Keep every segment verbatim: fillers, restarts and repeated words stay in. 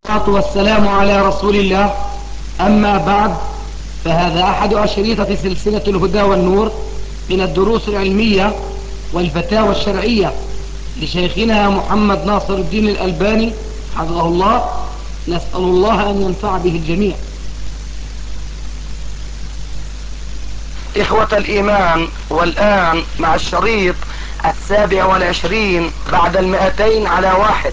والصلاة والسلام على رسول الله. أما بعد، فهذا أحد أشريطة سلسلة الهدى والنور من الدروس العلمية والفتاوى الشرعية لشيخنا محمد ناصر الدين الألباني حفظه الله. نسأل الله أن ينفع به الجميع. إخوة الإيمان، والآن مع الشريط السابع والعشرين بعد المئتين على واحد.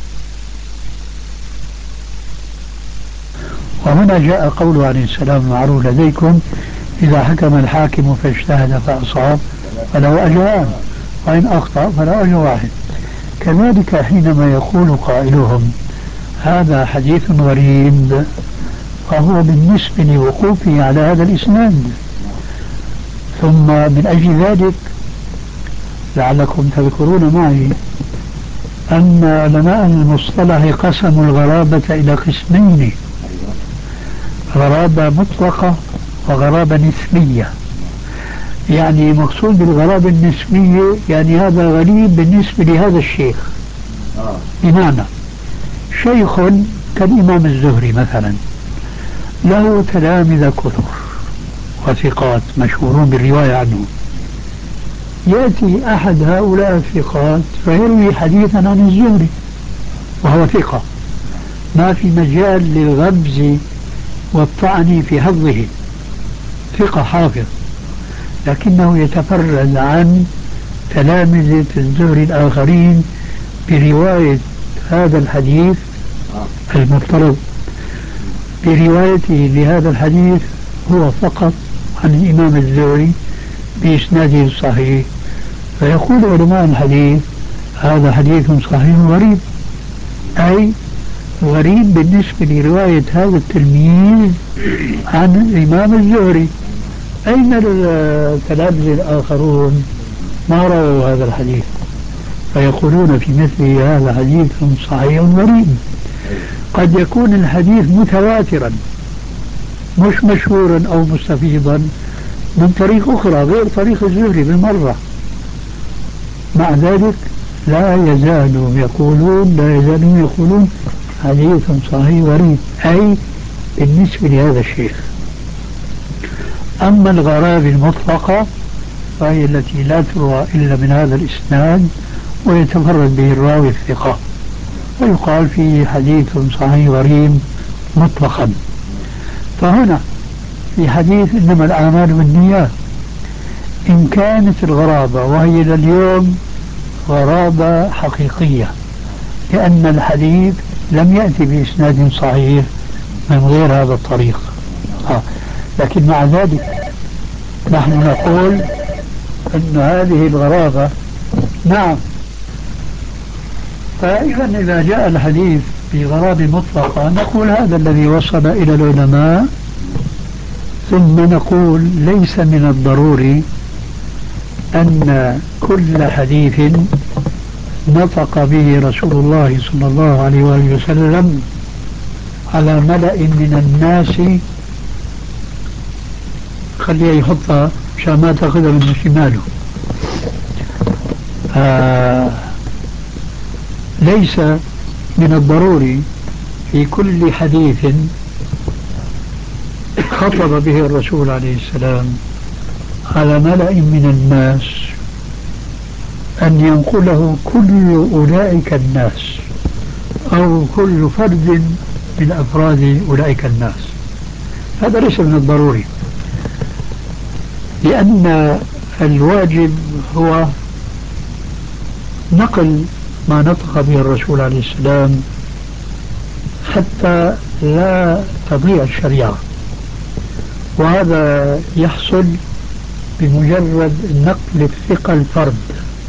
وهنا جاء قوله عليه السلام المعروف لديكم: إذا حكم الحاكم فاجتهد فأصاب فله أجران، وإن أخطأ فله أجر واحد. كذلك حينما يقول قائلهم هذا حديث غريب، فهو بالنسبة لوقوفه على هذا الإسناد. ثم من أجل ذلك لعلكم تذكرون معي أن علماء المصطلح قسموا الغرابة إلى قسمين: غرابة مطلقة وغرابة نسبية. يعني مقصود بالغرابة النسبية يعني هذا غريب بالنسبة لهذا الشيخ. بمعنى شيخ كالإمام الزهري مثلا له تلامذة كثر وثقات مشهورون بالرواية عنه، يأتي أحد هؤلاء الثقات فيروي حديثا عن الزهري وهو ثقة، ما في مجال للغبز والطعن في حفظه، ثقة حافظ، لكنه يتفرد عن تلامذة الزهري الآخرين برواية هذا الحديث المفترض بروايته لهذا الحديث هو فقط عن الإمام الزهري بإسناده الصحيح. فيقول علماء الحديث هذا حديث صحيح غريب، أي غريب بالنسبة لرواية هذا التلميذ عن الإمام الزهري. أين التلامذة الآخرون ما رووا هذا الحديث؟ فيقولون في مثل هذا حديث صحيح غريب. قد يكون الحديث متواترا مش مشهورا أو مستفيضا من طريق أخرى غير طريق الزهري بالمرة، مع ذلك لا يزالوا يقولون لا يزالون يقولون حديث صحيح غريب، أي بالنسبة لهذا الشيخ. أما الغرابة المطلقة فهي التي لا تروى إلا من هذا الإسناد ويتفرد به الراوي الثقة، ويقال فيه حديث صحيح غريب مطلقا. فهنا في حديث إنما الأعمال بالنيات، إن كانت الغرابة وهي لليوم غرابة حقيقية لأن الحديث لم يأتي بإسناد صحيح من غير هذا الطريق، آه. لكن مع ذلك نحن نقول أن هذه الغرابة نعم. فإذا إذا جاء الحديث بغرابة مطلقة نقول هذا الذي وصل إلى العلماء، ثم نقول ليس من الضروري أن كل حديث نطق به رسول الله صلى الله عليه وآله وسلم على ملأ من الناس، خليه يحطها مشان ما تأخذها من شماله. آه ليس من الضروري في كل حديث خطب به الرسول عليه السلام على ملأ من الناس أن ينقله كل أولئك الناس أو كل فرد من أفراد أولئك الناس. هذا ليس من الضروري، لأن الواجب هو نقل ما نطق به الرسول عليه السلام حتى لا تضيع الشريعة، وهذا يحصل بمجرد نقل الثقة الفرد،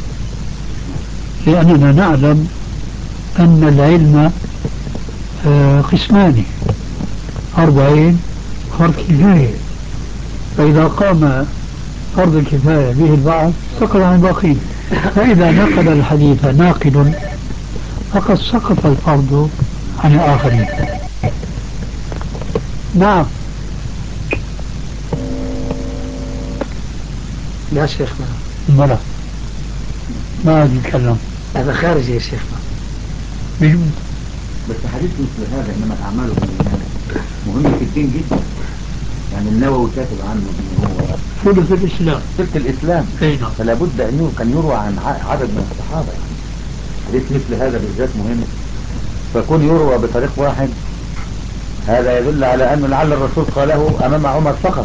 لأننا نعلم أن العلم قسمان: فرض عين وفرض كفاية، فإذا قام فرض الكفاية به البعض سقط عن الباقين، فإذا نقل الحديث ناقل فقد سقط الفرض عن الآخرين. نعم. يا شيخنا ملا ما أتكلم، هذا خارجي يا شيخنا. بجم بس حديث مثل هذا إنما الأعمال بالنيات مهم في الدين جدا. يعني النووي كاتب عنه إن هو ثلث الإسلام. ثلث الإسلام. أي نعم. فلا بد أن كان يروى عن عدد من الصحابة. يعني حديث مثل هذا بالذات مهم، فكون يروى بطريق واحد هذا يدل على أن لعل الرسول قاله أمام عمر فقط.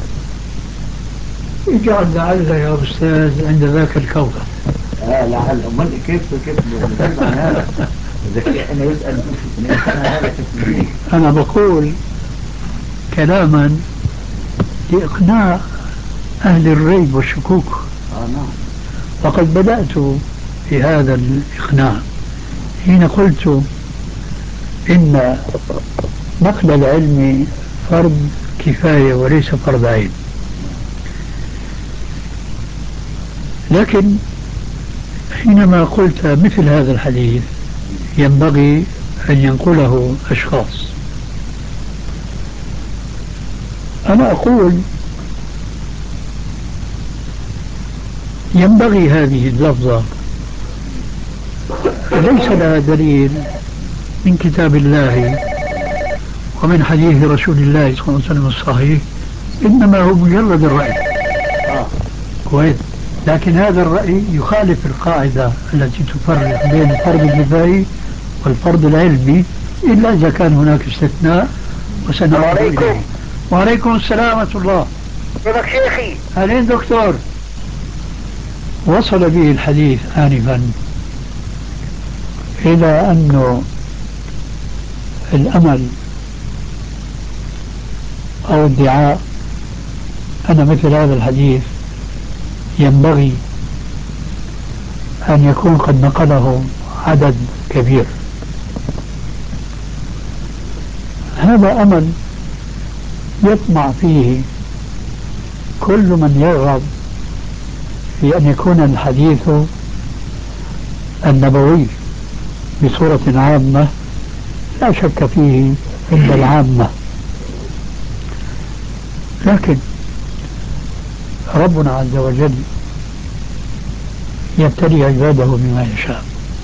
اجعل لعل يا أستاذ عند ذاك الكوكب. آه لعل. أمال كيف كيف نجيب عن هذا؟ إذا كان يسأل عن هذا كيف. أنا بقول كلاما لإقناع أهل الريب والشكوك. آه نعم. وقد بدأت في هذا الإقناع حين قلت إن نقل العلم فرض كفاية وليس فرض عين. لكن حينما قلت مثل هذا الحديث ينبغي أن ينقله أشخاص، أنا أقول ينبغي هذه اللفظة ليس لها دليل من كتاب الله ومن حديث رسول الله صلى الله عليه وسلم الصحيح، إنما هو مجرد الرأي. آه. كويس. لكن هذا الرأي يخالف القاعدة التي تفرق بين الفرض الكفائي والفرض العلمي، إلا إذا كان هناك استثناء وسنعود إليه. وعليكم السلام ورحمة الله. كيفك شيخي؟ أهلين دكتور. وصل به الحديث آنفا إلى أنه الأمل أو ادعاء أن مثل هذا الحديث ينبغي أن يكون قد نقله عدد كبير. هذا أمل يطمع فيه كل من يرغب في أن يكون الحديث النبوي بصورة عامة لا شك فيه عند العامة. لكن ربنا عز وجل يبتلي عباده بما يشاء.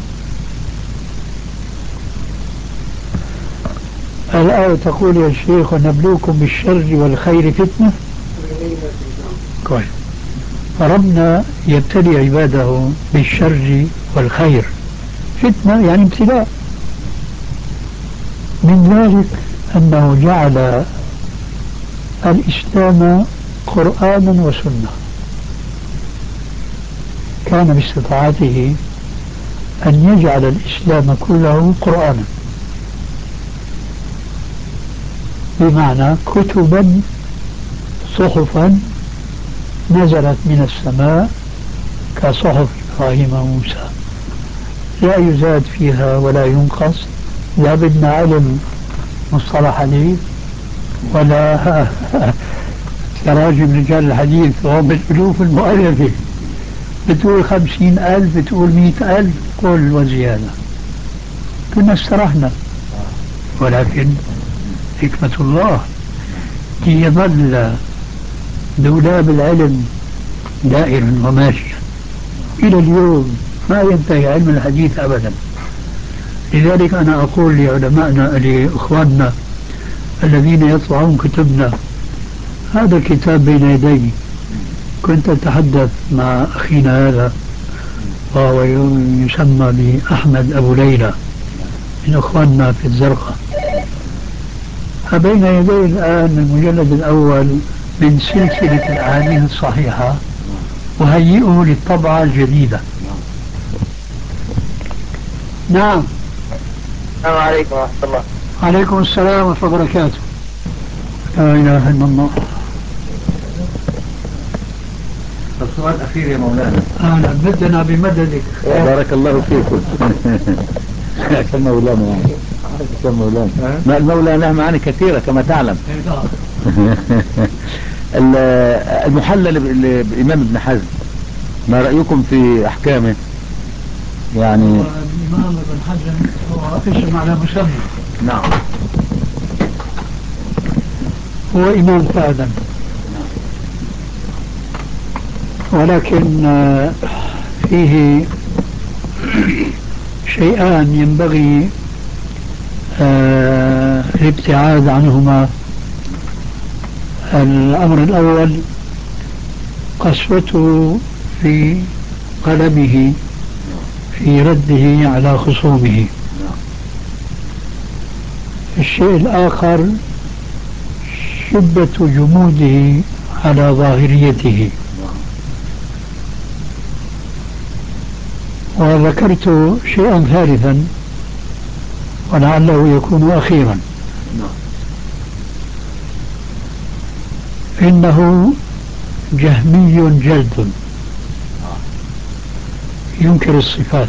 الآية تقول يا شيخ ونبلوكم بالشر والخير فتنة. كويس. فربنا يبتلي عباده بالشر والخير فتنة، يعني ابتلاء. من ذلك أنه جعل الإسلام قرآنا وسنة. كان باستطاعته أن يجعل الإسلام كله قرآنا، بمعنى كتبا صحفا نزلت من السماء كصحف إبراهيم وموسى، لا يزاد فيها ولا ينقص، لا بدنا علم مصطلح حديث ولا تراجم رجال الحديث وهم بالألوف المؤلفة، بتقول خمسين ألف بتقول مئة ألف قول وزيادة، كنا استرحنا. ولكن حكمة الله يظل دولاب العلم دائرا وماشيا إلى اليوم، ما ينتهي علم الحديث أبدا. لذلك أنا أقول لعلمائنا لإخواننا الذين يطبعون كتبنا، هذا الكتاب بين يدي، كنت أتحدث مع أخينا هذا وهو يسمى بأحمد أبو ليلى من أخواننا في الزرقاء، فبين يدي الآن المجلد الأول من سلسلة الأحاديث الصحيحة أهيئه للطبعة الجديدة. نعم. السلام عليكم ورحمة الله. عليكم السلام ورحمة الله وبركاته. لا إله إلا الله. السؤال الأخير يا مولانا. أهلا بدنا بمددك. بارك الله فيكم. عشان مولانا يعني عشان مولانا ما المولى له معاني كثيرة كما تعلم. المحلل بالإمام ابن حزم، ما رأيكم في أحكامه؟ يعني الإمام ابن حزم هو اسم على مسمى. نعم. هو إمام فعلا، ولكن فيه شيئان ينبغي آه الابتعاد عنهما. الأمر الأول قسوته في قلمه في رده على خصومه. الشيء الآخر شدة جموده على ظاهريته. وذكرت شيئا ثالثا ولعله يكون أخيرا، إنه جهمي جلد ينكر الصفات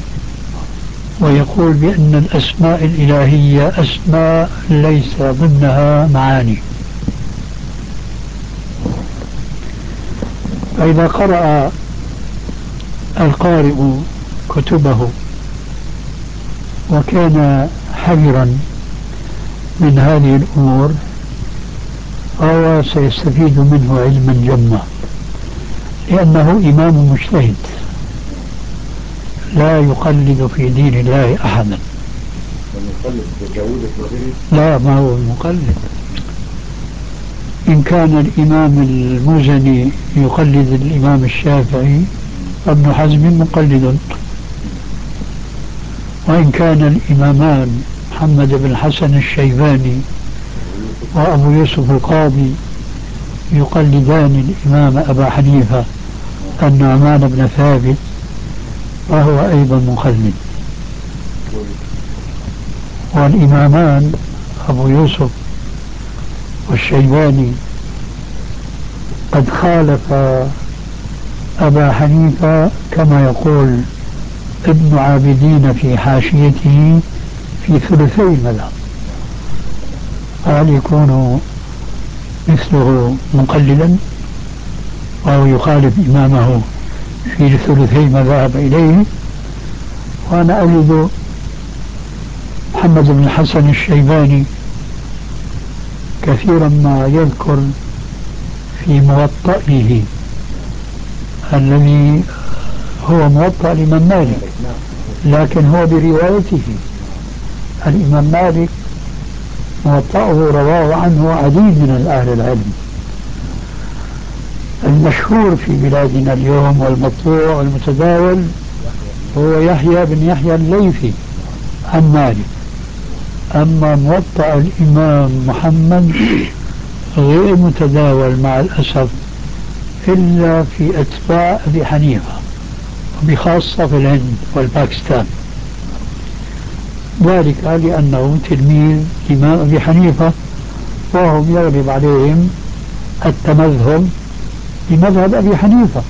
ويقول بأن الأسماء الإلهية أسماء ليس ضمنها معاني. فإذا قرأ القارئ كتبه وكان حذرا من هذه الأمور فهو سيستفيد منه علما جما، لأنه إمام مجتهد لا يقلد في دين الله أحدا. لا، ما هو المقلد. إن كان الإمام المزني يقلد الإمام الشافعي فابن حزم مقلد، وإن كان الإمامان محمد بن الحسن الشيباني وأبو يوسف القاضي يقلدان الإمام أبا حنيفة النعمان بن ثابت فهو أيضا مقلد. والإمامان أبو يوسف والشيباني قد خالف أبا حنيفة كما يقول ابن عابدين في حاشيته في ثلثي المذهب. هل يكون مثله مقلدا وهو يخالف إمامه في ثلثي ما ذهب إليه؟ وأنا أجد محمد بن الحسن الشيباني كثيرا ما يذكر في موطئه الذي هو موطأ الإمام مالك، لكن هو بروايته. الإمام مالك موطأه رواه عنه عديد من أهل العلم. المشهور في بلادنا اليوم والمطبوع والمتداول هو يحيى بن يحيى الليثي عن مالك. أما موطأ الإمام محمد غير متداول مع الأسف إلا في أتباع أبي حنيفة، وبخاصة في الهند والباكستان، ذلك لأنه تلميذ إمام أبي حنيفة وهم يغلب عليهم التمذهب بمذهب أبي حنيفة.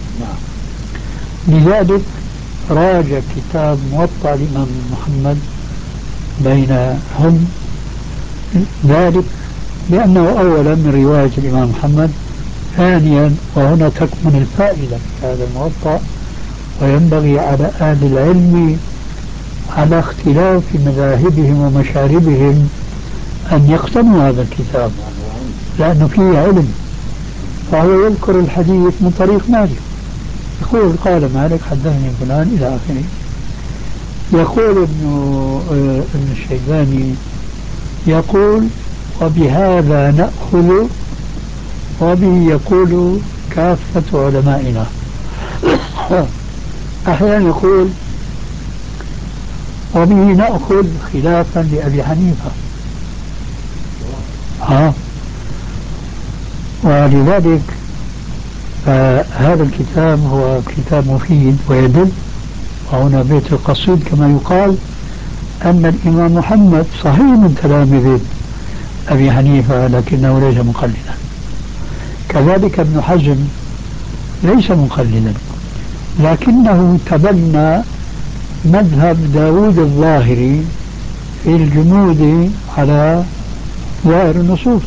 لذلك راجع كتاب موطأ الإمام محمد بينهم، ذلك لأنه أولا من رواية الإمام محمد، ثانيا وهنا تكمن الفائدة في هذا الموطأ، وينبغي على أهل العلم على اختلاف مذاهبهم ومشاربهم أن يقتنوا هذا الكتاب لأنه فيه علم. فهو يذكر الحديث من طريق مالك، يقول قال مالك حدثني فلان إلى آخره. يقول ابن ابن الشيباني يقول وبهذا نأخذ، وبه يقول كافة علمائنا. أحيانا يقول وبه نأخذ خلافا لأبي حنيفة. ها ولذلك فهذا الكتاب هو كتاب مفيد ويدل، وهنا بيت القصيد كما يقال أن الإمام محمد صحيح من تلامذة أبي حنيفة لكنه ليس مقلدا. كذلك ابن حزم ليس مقلدا لكنه تبنى مذهب داود الظاهري في الجمود على ظاهر النصوص.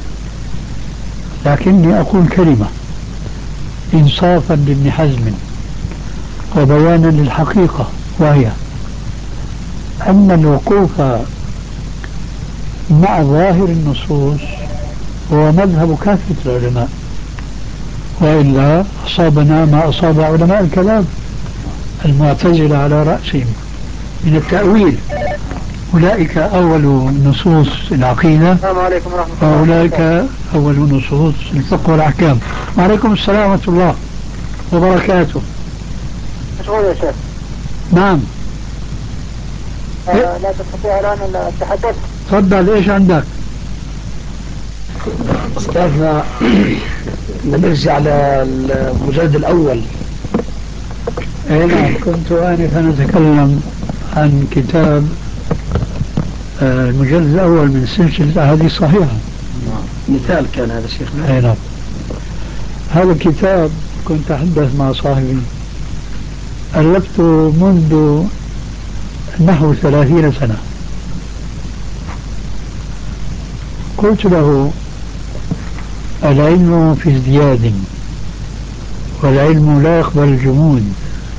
لكني أقول كلمة إنصافا لابن حزم وبيانا للحقيقة، وهي أن الوقوف مع ظاهر النصوص هو مذهب كافة العلماء، وإلا أصابنا ما أصاب علماء الكلام المعتزلة على رأسهم من التأويل أولئك أول نصوص العقيدة السلام عليكم ورحمة الله وأولئك وبركاته. أول نصوص الفقه والأحكام. وعليكم السلام ورحمة الله وبركاته. مشغول يا شيخ؟ نعم. آه لا تستطيع الآن التحدث؟ تفضل، إيش عندك؟ أستاذنا نرجع للمجلد الأول. أي نعم، كنت آنفا أتكلم عن كتاب آه، المجلد الأول من سلسلة أحاديث صحيحة. مثال كان هذا شيخنا. أي نعم. هذا الكتاب كنت أتحدث مع صاحبي، ألفته منذ نحو ثلاثين سنة. قلت له: العلم في ازدياد، والعلم لا يقبل الجمود،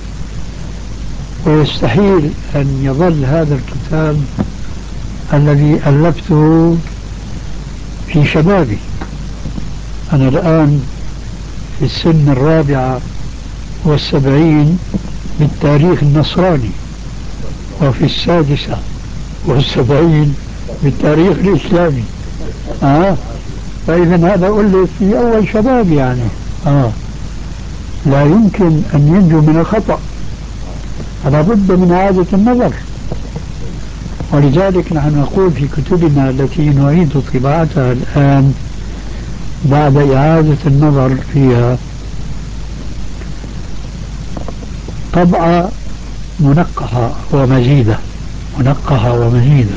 ويستحيل أن يظل هذا الكتاب الذي ألفته في شبابي. أنا الآن في السن الرابعة والسبعين بالتاريخ النصراني، وفي السادسة والسبعين بالتاريخ الإسلامي. آه. فإذا هذا ألف في أول شباب يعني. آه. لا يمكن أن ينجو من الخطأ، فلا بد من إعادة النظر. ولذلك نحن نقول في كتبنا التي نعيد طباعتها الآن بعد إعادة النظر فيها طبعة منقحة ومزيدة، منقحة ومزيدة.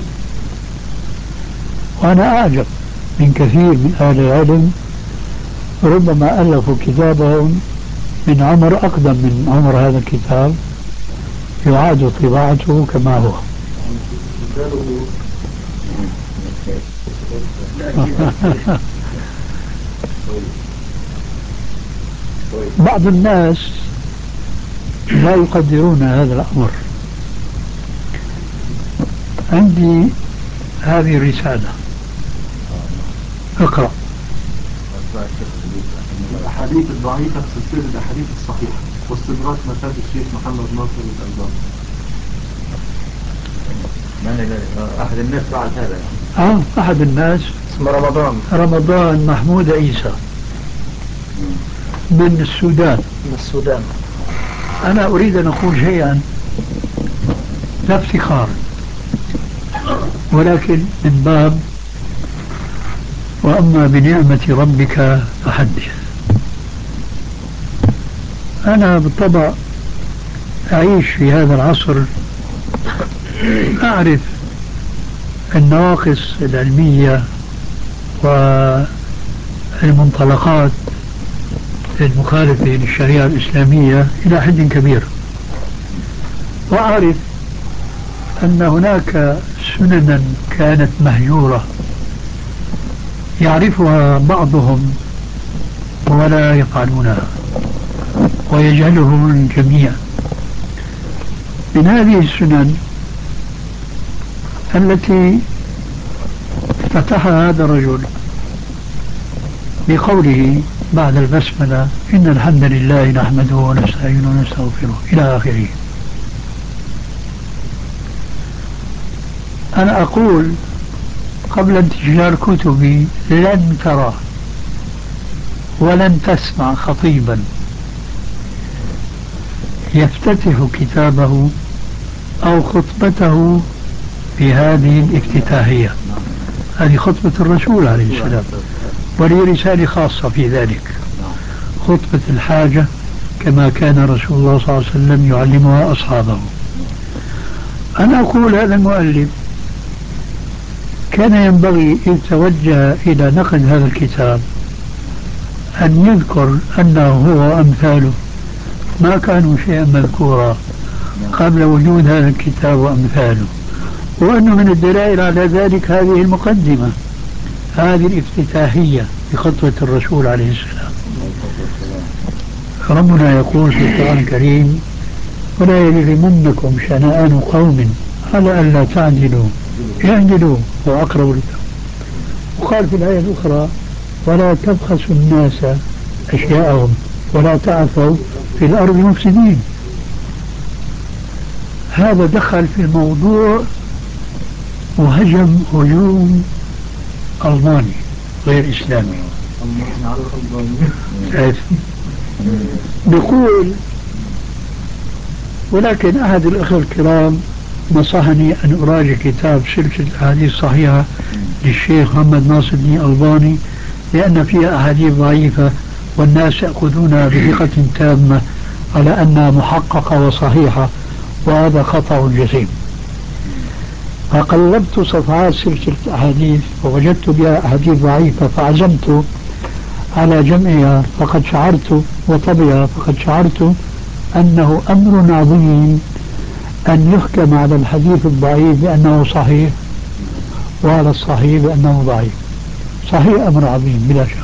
وأنا أعجب من كثير من أهل العلم، ربما ألفوا كتابهم من عمر أقدم من عمر هذا الكتاب، يعاد طباعته كما هو. بعض الناس لا يقدرون هذا الأمر. عندي هذه الرسالة، اقرأ. الأحاديث الضعيفة في سلسلة الأحاديث الصحيحة واستدراك مساد الشيخ محمد ناصر الألباني. من أحد الناس فعل هذا يعني؟ آه أحد الناس اسمه رمضان رمضان محمود عيسى من السودان. من السودان. أنا أريد أن أقول شيئا لا افتخار، ولكن من باب وأما بنعمة ربك فحدث. أنا بالطبع أعيش في هذا العصر، أعرف النواقص العلمية والمنطلقات المخالفة للشريعة الإسلامية إلى حد كبير، وأعرف أن هناك سننا كانت مهجورة يعرفها بعضهم ولا يفعلونها ويجهلهم الجميع. من هذه السنن التي افتتحها هذا الرجل بقوله بعد البسملة: إن الحمد لله نحمده ونستعينه ونستغفره إلى آخره. أنا أقول قبل انتشار كتبي: لن ترى ولن تسمع خطيبا يفتتح كتابه أو خطبته بهذه الافتتاحية. هذه خطبة الرسول عليه السلام، ولي رسالة خاصة في ذلك، خطبة الحاجة، كما كان رسول الله صلى الله عليه وسلم يعلمها أصحابه. أنا أقول هذا المؤلف كان ينبغي إذ توجه إلى نقد هذا الكتاب أن يذكر أنه هو أمثاله ما كانوا شيئا مذكورا قبل وجود هذا الكتاب وأمثاله، وأنه من الدلائل على ذلك هذه المقدمة، هذه الافتتاحية بخطوة الرسول عليه السلام. ربنا يقول في القرآن الكريم: ولا يجرمنكم شنآن قوم على ألا تعدلوا اعدلوا هو أقرب للتقوى. وقال في الآية الأخرى: ولا تبخسوا الناس أشياءهم ولا تعثوا في الأرض مفسدين. هذا دخل في الموضوع وهجم هجوم ألماني غير إسلامي. بيقول ولكن أحد الأخوة الكرام نصحني أن أراجع كتاب سلسلة أحاديث صحيحة للشيخ محمد ناصر الدين الألباني لأن فيها أحاديث ضعيفة والناس يأخذونها بثقة تامة على أنها محققة وصحيحة، وهذا خطأ جسيم. فقلبت صفحات سلسلة أحاديث ووجدت بها أحاديث ضعيفة فعزمت على جمعها، فقد شعرت وطبعها فقد شعرت أنه أمر عظيم أن يحكم على الحديث الضعيف بأنه صحيح وعلى الصحيح بأنه ضعيف. صحيح أمر عظيم بلا شك،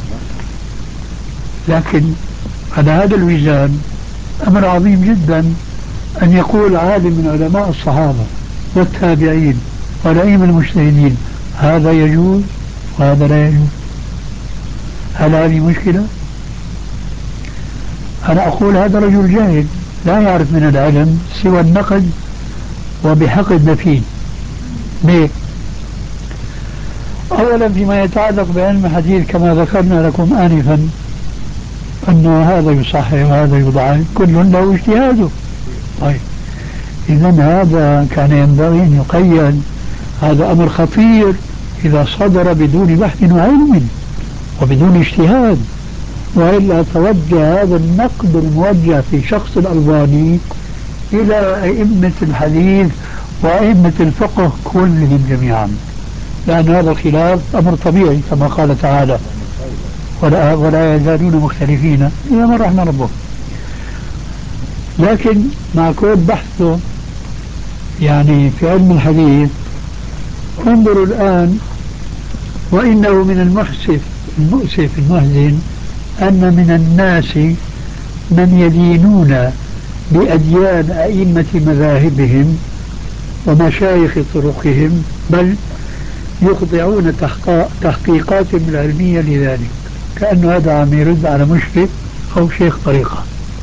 لكن على هذا الوزان أمر عظيم جدا أن يقول عالم من علماء الصحابة والتابعين والأئمة المجتهدين هذا يجوز وهذا لا يجوز. هل هذه مشكلة؟ أنا أقول هذا رجل جاهل لا يعرف من العلم سوى النقد وبحقد نفيذ. ليه؟ أولا فيما يتعلق بعلم الحديث كما ذكرنا لكم آنفا أنه هذا يصحح وهذا يضعف، كل له اجتهاده. طيب إذا هذا كان ينبغي أن يقيد، هذا أمر خطير إذا صدر بدون بحث وعلم وبدون اجتهاد، وإلا توجه هذا النقد الموجه في شخص الألباني إلى أئمة الحديث وأئمة الفقه كلهم جميعا، لأن هذا الخلاف أمر طبيعي كما قال تعالى ولا, ولا يزالون مختلفين إلا من رحم ربه. لكن مع كل بحثه يعني في علم الحديث انظروا الآن، وإنه من المحسف المؤسف المحزن أن من الناس من يدينون بأديان أئمة مذاهبهم ومشايخ طرقهم، بل يخضعون تحقيقاتهم العلمية لذلك، كأنه هذا عم يرد على مشرك أو شيخ طريقة.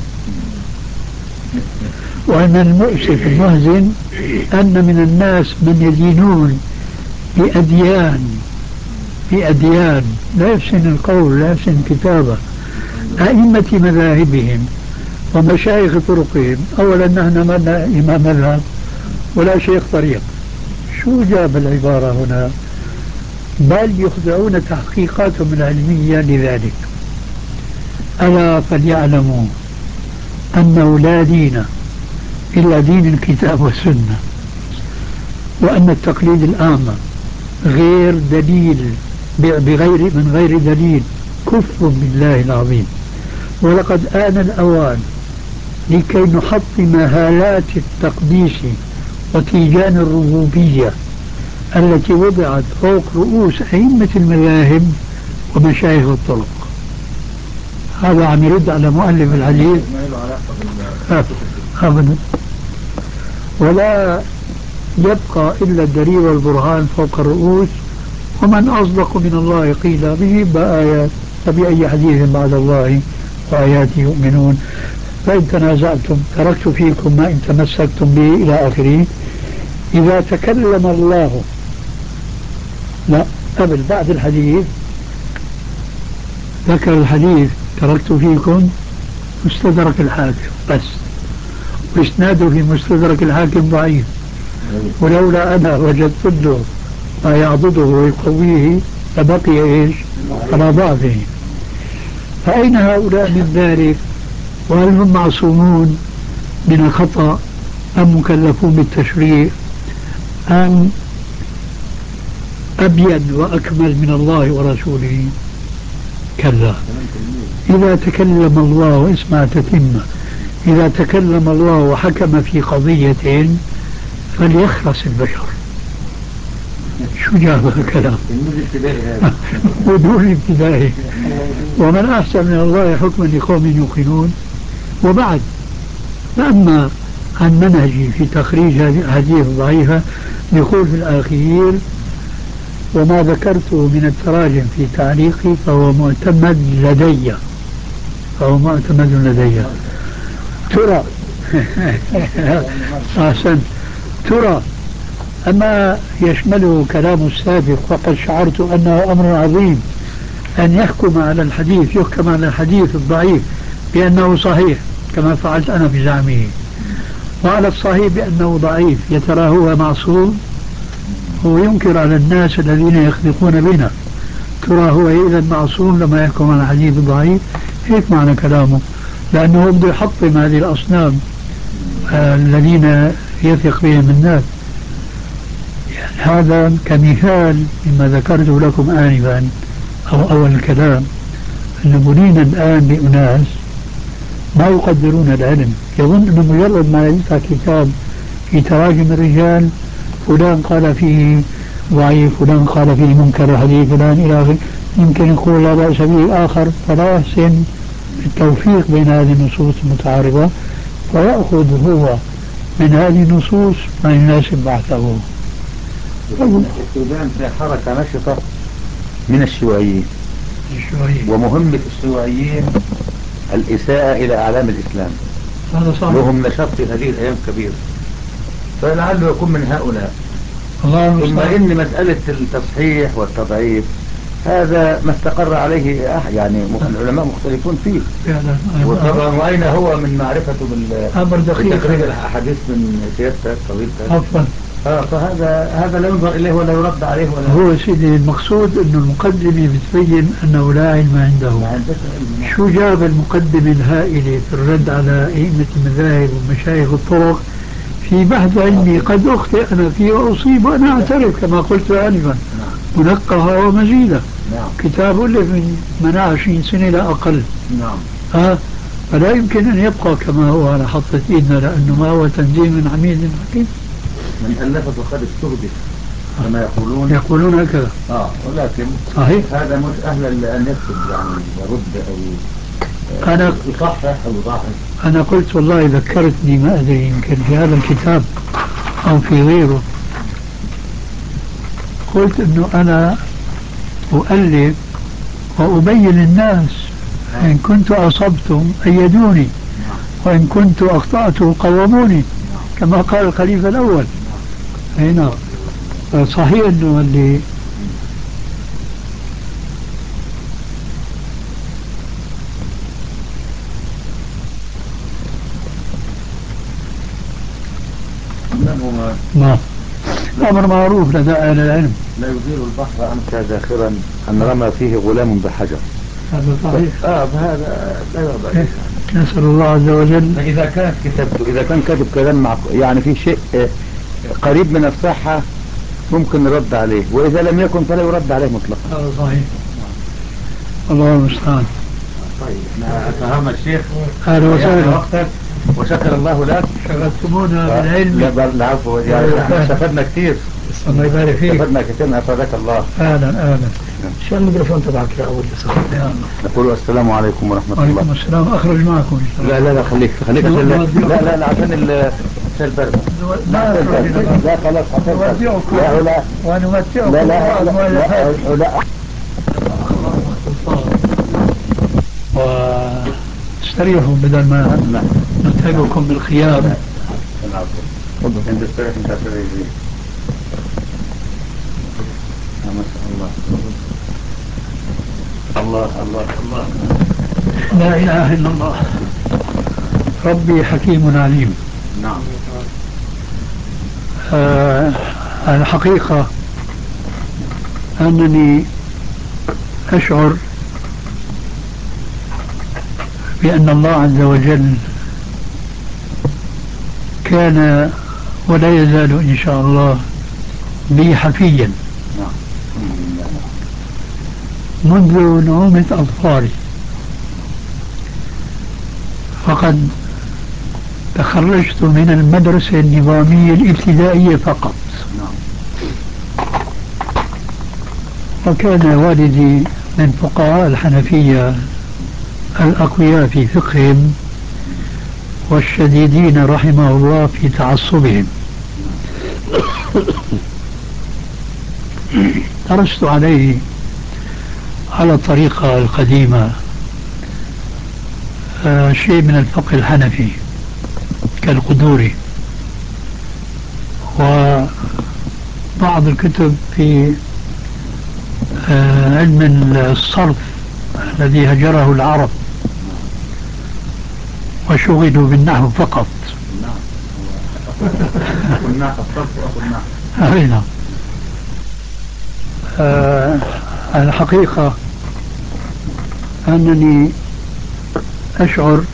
وأن المؤسف المحزن أن من الناس من يدينون بأديان بأديان لا يحسن القول لا يحسن الكتابة أئمة مذاهبهم ومشايخ طرقهم. أولا نحن ما لنا إمام مذهب ولا شيخ طريق، شو جاب العبارة هنا؟ بل يخضعون تحقيقاتهم العلمية لذلك. ألا فليعلموا أنه لا دين إلا دين الكتاب والسنة، وأن التقليد الأعمى غير دليل بغير من غير دليل كفر بالله العظيم. ولقد آن الأوان لكي نحطم هالات التقديس وتيجان الربوبية التي وضعت فوق رؤوس أئمة المذاهب ومشايخ الطرق. هذا عم يرد على مؤلف الحديث أبدا، ولا يبقى إلا الدليل والبرهان فوق الرؤوس، ومن أصدق من الله قيل به بآيات، فبأي حديث بعد الله وآياته يؤمنون. فإن تنازعتم تركت فيكم ما إن تمسكتم به إلى آخره. إذا تكلم الله لا قبل بعد الحديث ذكر الحديث تركت فيكم مستدرك الحاكم بس، وإسناده في مستدرك الحاكم ضعيف، ولولا أنا وجدت له ما يعضده ويقويه لبقي إيش على ضعفه. فأين هؤلاء من ذلك؟ وهل هم معصومون من الخطأ أم مكلفون بالتشريع أم أبين وأكمل من الله ورسوله؟ كلا. إذا تكلم الله واسمع تتمة، إذا تكلم الله وحكم في قضية فليخرس البشر. شو جاب الكلام ودون ابتدائي. ومن أحسن من الله حكما لقوم يوقنون. وبعد أما عن منهجي في تخريج هذه الأحاديث الضعيفة يقول في الأخير وما ذكرته من التراجم في تعليقي فهو معتمد لدي فهو معتمد لدي ترى أحسن ترى أما يشمله كلام السابق وقد شعرت أنه أمر عظيم أن يحكم على الحديث يحكم على الحديث الضعيف بأنه صحيح كما فعلت أنا بزعمه، وعلى الصحيح بأنه ضعيف يا ترى هو معصوم؟ هو ينكر على الناس الذين يخلقون بنا، ترى هو إذا معصوم لما يحكم على الحديث الضعيف؟ هيك معنى كلامه، لأنه بده يحطم هذه الأصنام آه الذين يثق بهم الناس. يعني هذا كمثال مما ذكرته لكم آنفا أو أول الكلام، أن بنينا الآن بأناس ما يقدرون العلم، يظن أنه مجرد ما يفتح كتاب في تراجم الرجال فلان قال فيه ضعيف، فلان قال فيه منكر حديث، فلان إلى آخره، يمكن يقول لا بأس به الآخر، فلا يحسن التوفيق بين هذه النصوص المتعارضة، فيأخذ هو من هذه النصوص ما يناسب بحثه. السودان في حركة نشطة من الشيوعيين، ومهمة الشيوعيين الإساءة إلى أعلام الإسلام، هذا صحيح، لهم نشاط في هذه الأيام كبير، فلعله يكون من هؤلاء. ثم إن مسألة التصحيح والتضعيف هذا ما استقر عليه يعني العلماء مختلفون فيه، وطبعا وأين هو من معرفته بالتخريج الأحاديث من سيادتك طبيبتك عفوا اه فهذا هذا لا ينظر إليه ولا يرد عليه ولا هو سيدي المقصود أنه المقدمة بتبين أنه لا علم عنده. شو جاب المقدمة الهائلة في الرد على أئمة المذاهب ومشايخ الطرق في بحث علمي قد أخطئ أنا فيه وأصيب وأنا أعترف كما قلت آنفا منقها ومزيدة. نعم. كتاب ألف من ثمانية وعشرين سنة لا أقل. نعم. ها فلا يمكن أن يبقى كما هو على حطة إيدنا، لأنه ما هو تنزيل من حميد حكيم. من ألف فقد استهدف كما يقولون يقولون هكذا. آه ولكن صحيح هذا مش أهلا لأن يكتب يعني يرد أو أنا يصحح أو يضاعف. أنا قلت والله ذكرتني ما أدري يمكن في هذا الكتاب أو في غيره، قلت أنه أنا أؤلف وأبين للناس إن كنت أصبتم أيدوني وإن كنت أخطأت قوموني كما قال الخليفة الأول. هنا صحيح أنه اللي ما الأمر معروف لدى أهل العلم. لا يدير البحر أمسى ذاخرا أن رمى فيه غلام بحجر. هذا صحيح. آه فهذا لا يرضى إيه. نسأل الله عز وجل إذا كانت كتابته إذا كان كاتب كلام مع يعني في شيء قريب من الصحة ممكن نرد عليه، وإذا لم يكن فلا يرد عليه مطلقا. هذا صحيح. الله المستعان. طيب احنا فهمنا الشيخ. أهلا وسهلا وقتك وشكر الله لك. شغلتمونا بالعلم. لا العفو، يعني احنا استفدنا كثير. الله يبارك فيك. استفدنا كثير، أفادك الله. أهلا أهلا. شو الميكروفون تبعك يا أول يا نقول السلام عليكم ورحمة الله. وعليكم السلام. أخرج معكم. لا لا لا خليك خليك عشان لا لا لا عشان البرد. لا لا خلاص نودعكم لا لا ونمتعكم. لا لا لا لا واستريحوا بدل ما نتعبكم بالخيام. انت استريح انت استريح. ما شاء الله الله الله الله. لا إله إلا الله. ربي حكيم عليم. نعم. آه الحقيقة أنني أشعر بأن الله عز وجل كان ولا يزال إن شاء الله بي حفيا منذ نعومة أظفاري، فقد تخرجت من المدرسة النظامية الابتدائية فقط، وكان والدي من فقهاء الحنفية الأقوياء في فقههم والشديدين رحمه الله في تعصبهم. درست عليه على الطريقة القديمة آه شيء من الفقه الحنفي كالقدوري، بعض الكتب في آه، علم الصرف الذي هجره العرب وشغلوا بالنحو فقط. قلنا الصرف وقلنا أين آه الحقيقة أنني أشعر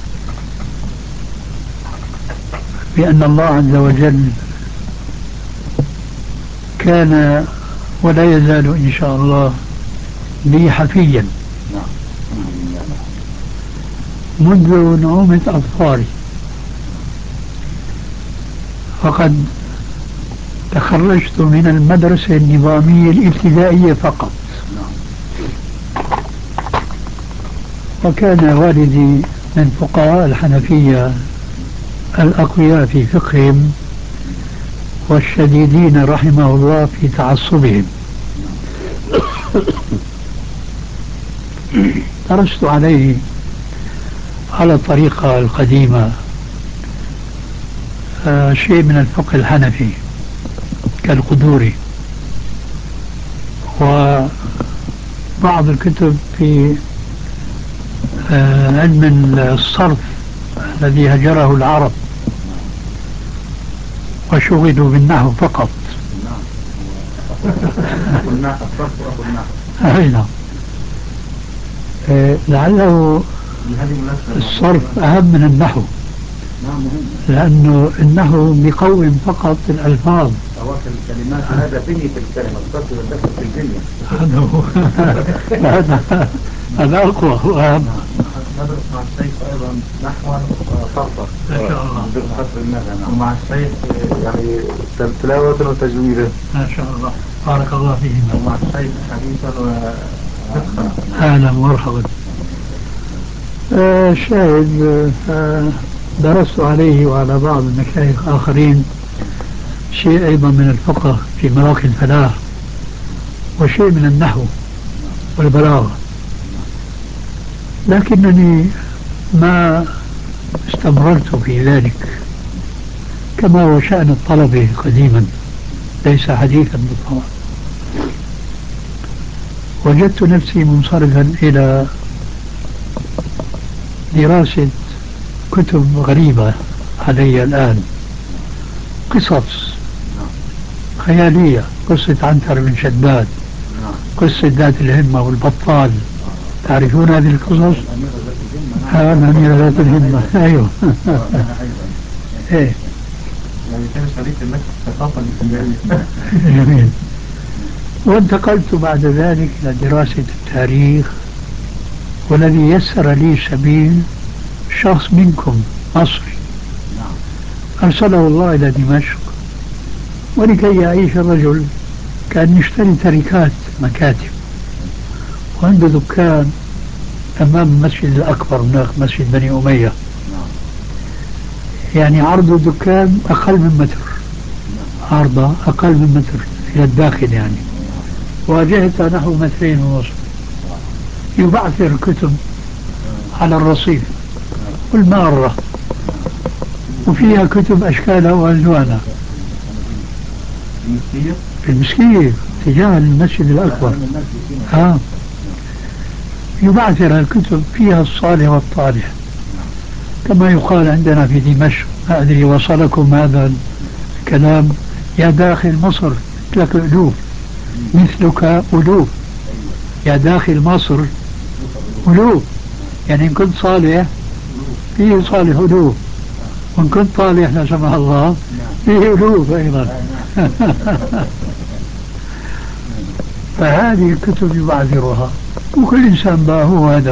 بأن الله عز وجل كان ولا يزال إن شاء الله لي حفيا منذ نعومة أظفاري، فقد تخرجت من المدرسة النظامية الابتدائية فقط، وكان والدي من فقهاء الحنفية الأقوياء في فقههم والشديدين رحمه الله في تعصبهم. درست عليه على الطريقة القديمة آه شيء من الفقه الحنفي كالقدوري، وبعض الكتب في آه علم الصرف الذي هجره العرب وشغلوا بالنحو فقط. قلنا الصرف وقلنا أين آه لعله الصرف أهم من النحو، لأنه النحو بيقوم فقط الألفاظ. أواخر الكلمات هذا بني في الكلمة، الصرف والدخل في البنية. هذا هو هذا هذا أقوى وأهم. ندرس مع الشيخ أيضا نحوا وصرفا ما شاء الله. ومع الشيخ يعني تلاوة وتجويدا ما شاء الله، بارك الله فيهم. ومع الشيخ حديثا وفقها. أهلا ومرحبا. آه شاهد آه درست عليه وعلى بعض المشايخ آخرين شيء أيضا من الفقه في مراكز الفلاح، وشيء من النحو والبلاغة، لكنني ما استمررت في ذلك كما هو شأن الطلبة قديما، ليس حديثا بالطبع. وجدت نفسي منصرفا إلى دراسة كتب غريبة علي الآن، قصص خيالية، قصة عنتر بن شداد، قصة ذات الهمة والبطال، تعرفون هذه القصص؟ ها الأميرة ذات الهمة. أيوه. إيه يعني كان شريك لك الثقافة الإسلامية. جميل. وانتقلت بعد ذلك إلى دراسة التاريخ، والذي يسر لي سبيل شخص منكم مصري أرسله الله إلى دمشق، ولكي يعيش الرجل كان يشتري تركات مكاتب، وعنده دكان أمام المسجد الأكبر هناك، مسجد بني أمية، يعني عرض الدكان أقل من متر، عرضه أقل من متر إلى الداخل يعني، واجهته نحو مترين ونصف. يبعثر كتب على الرصيف والمارة، وفيها كتب أشكالها وألوانها في المسكية تجاه المسجد الأكبر. ها يبعثر الكتب فيها الصالح والطالح، كما يقال عندنا في دمشق، ما أدري وصلكم هذا الكلام، يا داخل مصر لك ألوف مثلك ألوف، يا داخل مصر ألوف، يعني إن كنت صالح فيه صالح ألوف، وإن كنت طالح لا سمح الله فيه ألوف أيضا. فهذه الكتب يبعثرها، وكل إنسان بقى هو هدفه.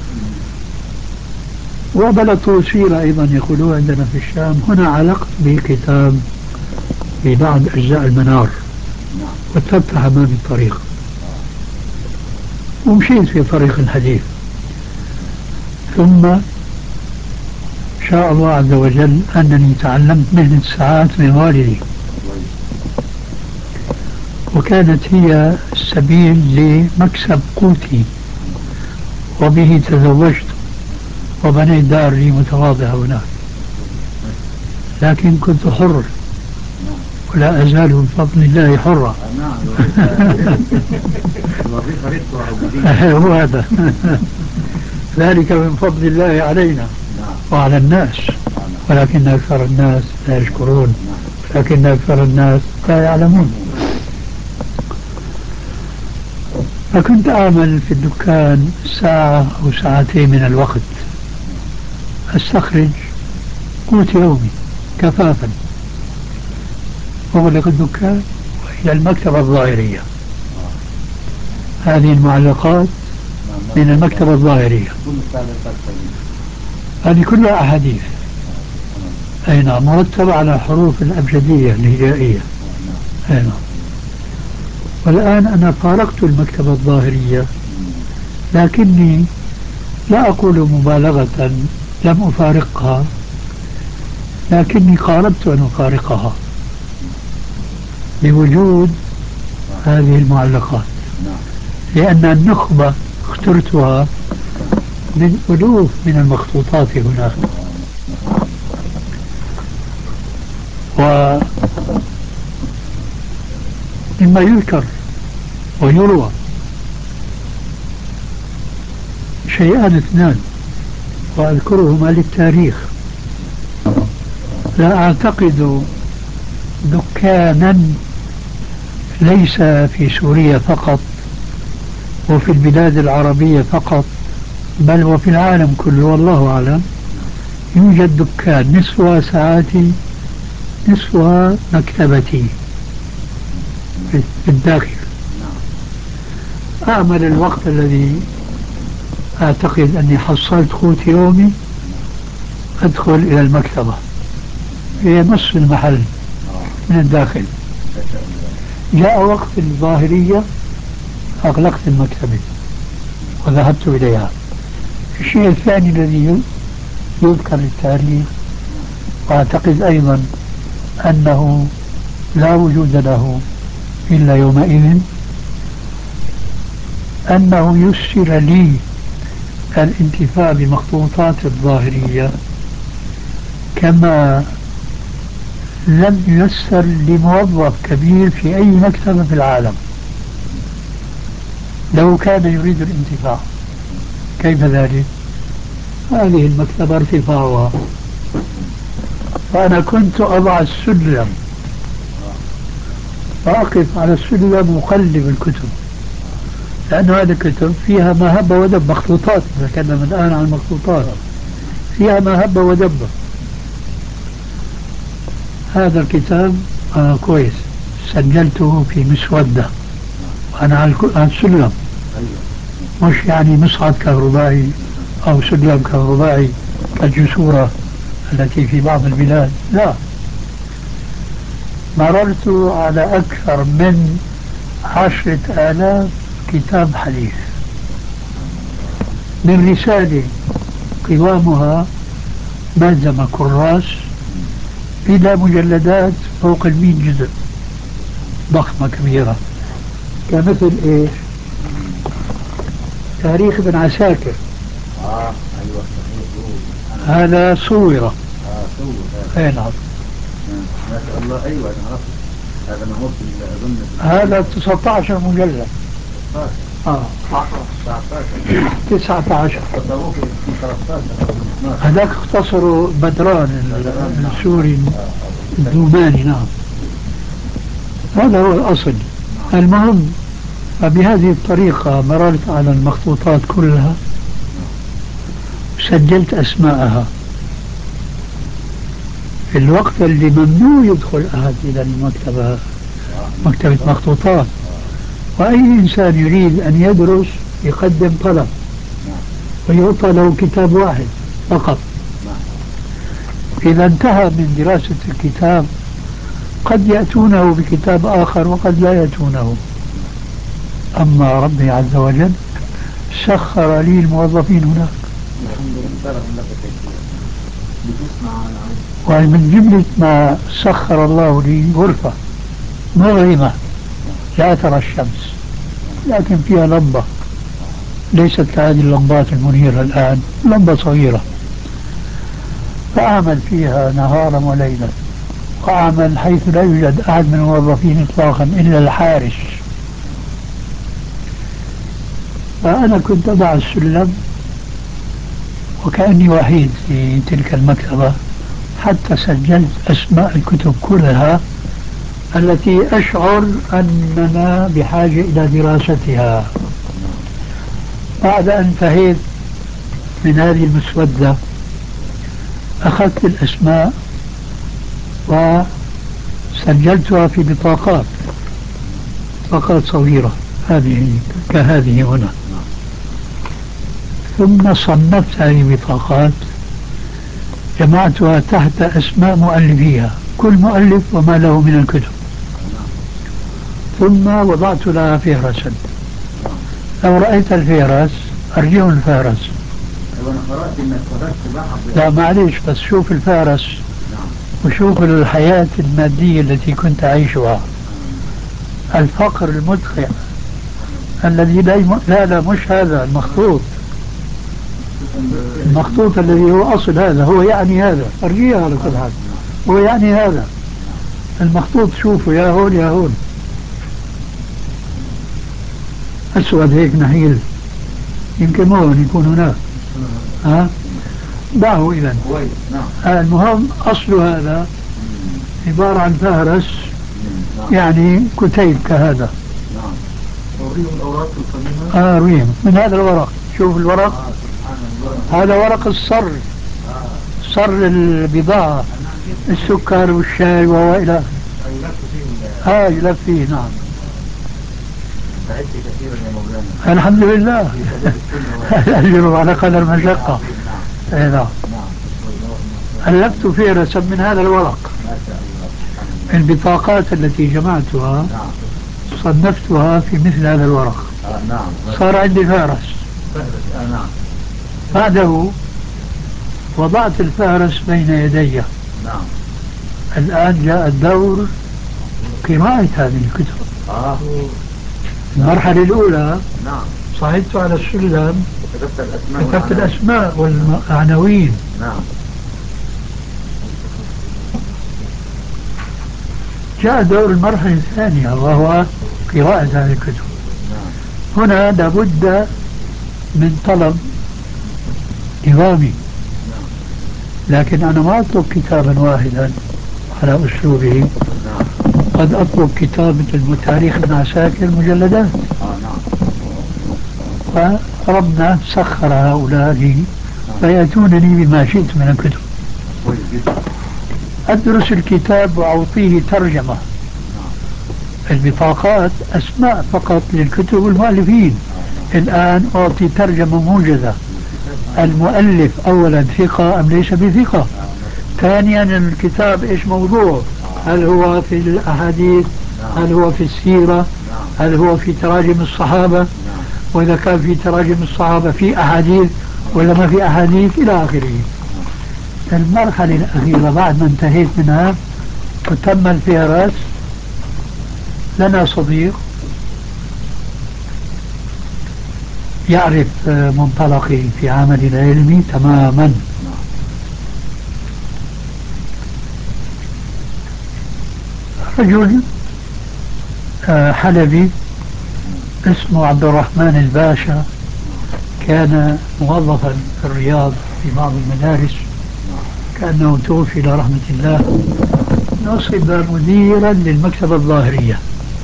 وبلغت سيرة أيضا يقولون عندنا في الشام، هنا علقت بكتاب في بعض أجزاء المنار، واتبت أمامي الطريق ومشيت في طريق الحديث، ثم شاء الله عز وجل أنني تعلمت مهنة الساعات من والدي، وكانت هي السبيل لمكسب قوتي، وبه تزوجت وبنيت دار لي متواضعة هناك، لكن كنت حر ولا أزال بفضل الله حرا. نعم. الوظيفة رزق وعبودية. هو هذا. ذلك من فضل الله علينا وعلى الناس، ولكن أكثر الناس لا يشكرون، ولكن أكثر الناس لا يعلمون. فكنت أعمل في الدكان ساعة أو ساعتين من الوقت، أستخرج قوت يومي كفافا، أغلق الدكان وإلى المكتبة الظاهرية. هذه المعلقات من المكتبة الظاهرية، هذه كلها أحاديث، أي نعم، مرتبة على حروف الأبجدية الهجائية. أي نعم. والآن أنا فارقت المكتبة الظاهرية، لكني لا أقول مبالغة لم أفارقها، لكني قاربت أن أفارقها بوجود هذه المعلقات، لأن النخبة اخترتها من ألوف من المخطوطات هناك. ومما يذكر ويروى شيئان اثنان وأذكرهما للتاريخ. لا أعتقد دكانا ليس في سوريا فقط وفي البلاد العربية فقط، بل وفي العالم كله والله أعلم، يوجد دكان نصفها ساعاتي نصفها مكتبتي في الداخل. أعمل الوقت الذي أعتقد أني حصلت قوت يومي أدخل إلى المكتبة، هي نصف المحل من الداخل. جاء وقت الظاهرية أغلقت المكتبة وذهبت إليها. الشيء الثاني الذي يذكر للتاريخ وأعتقد أيضا أنه لا وجود له إلا يومئذ، أنه يسر لي الانتفاع بمخطوطات الظاهرية كما لم ييسر لموظف كبير في أي مكتبة في العالم لو كان يريد الانتفاع. كيف ذلك؟ هذه المكتبة ارتفاعها، فأنا كنت أضع السلم وأقف على السلم وأقلب الكتب، لأن هذه الكتب فيها ما هب ودب، مخطوطات، نتكلم الآن عن المخطوطات، فيها ما هب ودب. هذا الكتاب آه كويس، سجلته في مسودة وأنا على السلم، مش يعني مصعد كهربائي أو سلم كهربائي كالجسورة التي في بعض البلاد، لا. مررت على أكثر من عشرة آلاف كتاب حديث، من رسالة قوامها ملزمة كراس إلى مجلدات فوق المئة جزء ضخمة كبيرة، كمثل إيش؟ تاريخ ابن عساكر. آه أيوة صحيح. هذا صورة. آه صور. أي نعم. ما شاء الله. أيوة أنا عرفت. هذا موجود أظن. هذا تسعة عشر مجلد. اه تسعة عشر. هذاك اختصروا بدران السوري الدوماني. نعم هذا هو الأصل. المهم، فبهذه الطريقة مررت على المخطوطات كلها، سجلت أسماءها في الوقت اللي ممنوع يدخل أحد إلى المكتبة، مكتبة مخطوطات، وأي إنسان يريد أن يدرس يقدم طلب ويعطى له كتاب واحد فقط. إذا انتهى من دراسة الكتاب قد يأتونه بكتاب آخر وقد لا يأتونه. أما ربي عز وجل سخر لي الموظفين هناك، ومن جملة ما سخر الله لي غرفة مظلمة لا ترى الشمس، لكن فيها لمبة، ليست كهذه اللمبات المنيرة الآن، لمبة صغيرة، فأعمل فيها نهارا وليلا وأعمل حيث لا يوجد أحد من الموظفين إطلاقا إلا الحارس. فأنا كنت أضع السلم وكأني وحيد في تلك المكتبة، حتى سجلت أسماء الكتب كلها التي أشعر أننا بحاجة إلى دراستها. بعد أن انتهيت من هذه المسودة أخذت الأسماء وسجلتها في بطاقات، بطاقات صغيرة هذه كهذه هنا، ثم صنفت هذه البطاقات، جمعتها تحت أسماء مؤلفيها، كل مؤلف وما له من الكتب، ثم وضعت لها فهرسا. لو رأيت الفهرس أرجعه الفهرس. وانا قرأت انك كتبت بعض. لا معليش، بس شوف الفهرس وشوف الحياة المادية التي كنت أعيشها، الفقر المدقع الذي لا يم... لا لا مش هذا المخطوط، المخطوط الذي هو أصل هذا، هو يعني هذا، أرجيها على كل حال، هو يعني هذا المخطوط. شوفوا يا هون يا هون، أسود هيك نحيل، يمكن ما هون يكون هناك. ها دعه إذا. المهم أصل هذا عبارة عن فهرس، يعني كتيب كهذا. أوريهم الأوراق القديمة. آه أوريهم من هذا الورق. شوف الورق، هذا ورق الصر، صر البضاعة، السكر والشاي وإلى آه يلف فيه. نعم تعبت كثيرا يا مولانا. الحمد لله. الأجر على قدر المشقة. نعم ألفت فهرسا من هذا الورق. البطاقات التي جمعتها صنفتها في مثل هذا الورق، صار عندي فهرس. بعده وضعت الفهرس بين يدي. الآن جاء الدور قراءة هذه الكتب. المرحلة الأولى صعدت على السلم، كتبت الأسماء والعناوين. جاء دور المرحلة الثانية وهو قراءة هذه الكتب. هنا لابد من طلب نظامي، لكن أنا ما أطلب كتابا واحدا على أسلوبه، قد أطلب كتابة المتاريخ ابن عساكر مجلدات. فربنا سخر هؤلاء لي فيأتونني بما شئت من الكتب. أدرس الكتاب وأعطيه ترجمة. البطاقات أسماء فقط للكتب والمؤلفين، الآن أعطي ترجمة موجزة. المؤلف أولا ثقة أم ليس بثقة، ثانيا الكتاب إيش موضوع، هل هو في الأحاديث، هل هو في السيرة، هل هو في تراجم الصحابة، وإذا كان في تراجم الصحابة في أحاديث ولا ما في أحاديث إلى آخره. المرحلة الأخيرة بعد ما انتهيت منها وتم الفهرس، لنا صديق يعرف منطلقي في عملي العلمي تماما. رجل حلبي اسمه عبد الرحمن الباشا، كان موظفا في الرياض في بعض المدارس، كأنه توفي إلى رحمة الله. نصب مديرا للمكتبة الظاهرية.